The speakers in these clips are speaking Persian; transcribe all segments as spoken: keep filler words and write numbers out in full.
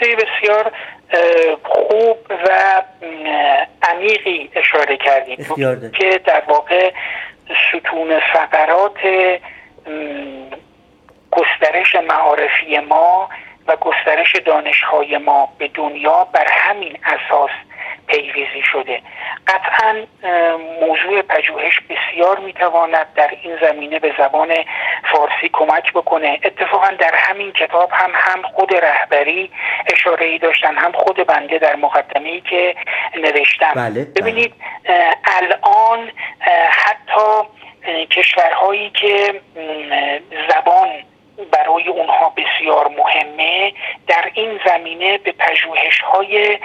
نکته بسیار خوب و عمیقی اشاره کردید که در واقع ستون فقرات گسترش معارفی ما و گسترش دانش‌های ما به دنیا بر همین اساس پیریزی شده. قطعاً موضوع پژوهش بسیار میتواند در این زمینه به زبان فارسی کمک بکنه. اتفاقاً در همین کتاب هم هم خود رهبری اشاره‌ای داشتن، هم خود بنده در مقدمه‌ای که نوشتم. بله، ببینید الان حتی کشورهایی که زبان برای اونها بسیار مهمه در این زمینه به پژوهش‌های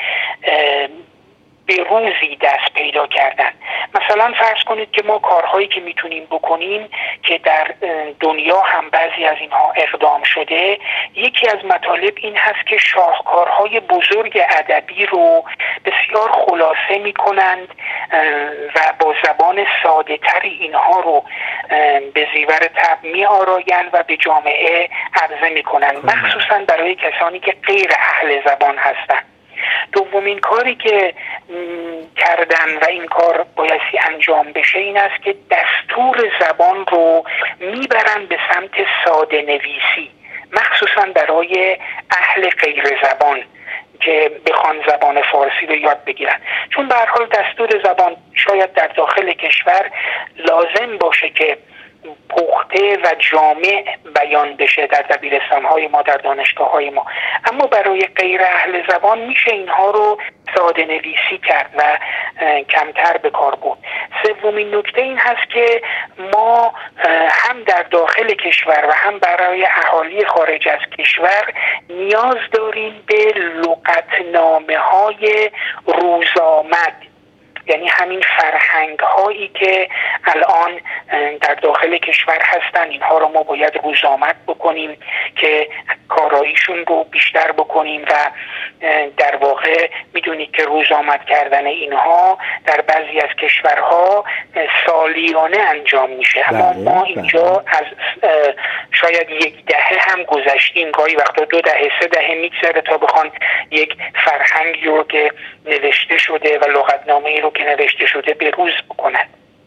به روزی دست پیدا کردن. مثلا فرض کنید که ما کارهایی که میتونیم بکنیم که در دنیا هم بعضی از اینها اقدام شده، یکی از مطالب این هست که شاهکارهای بزرگ ادبی رو بسیار خلاصه میکنند و با زبان ساده تری اینها رو به زیور طبع می آرایند و به جامعه عرضه میکنند، مخصوصا برای کسانی که غیر اهل زبان هستند. دومین کاری که کردن و این کار بایستی انجام بشه این است که دستور زبان رو میبرن به سمت ساده نویسی، مخصوصا برای اهل غیر زبان که بخوان زبان فارسی رو یاد بگیرن. چون به هر حال دستور زبان شاید در داخل کشور لازم باشه که پخته و جامع بیان بشه در دبیرستان‌های ما، در دانشگاه‌های ما، اما برای غیر اهل زبان میشه اینها رو ساده نویسی کرد و کمتر به کار برد. سومین نکته این هست که ما هم در داخل کشور و هم برای اهالی خارج از کشور نیاز داریم به لغتنامه‌های روزآمد، یعنی همین فرهنگ هایی که الان در داخل کشور هستن، اینها رو ما باید روزآمد بکنیم که کاراییشون رو بیشتر بکنیم و در واقع میدونید که روزآمد کردن اینها در بعضی از کشورها سالیانه انجام میشه، اما ما اینجا از شاید یک دهه هم گذشتیم، گاهی وقتا دو دهه سه دهه میگذره تا بخوان یک فرهنگی رو که نوشته شده و لغتنامه‌ای رو که نوشته شده به روز بکنن.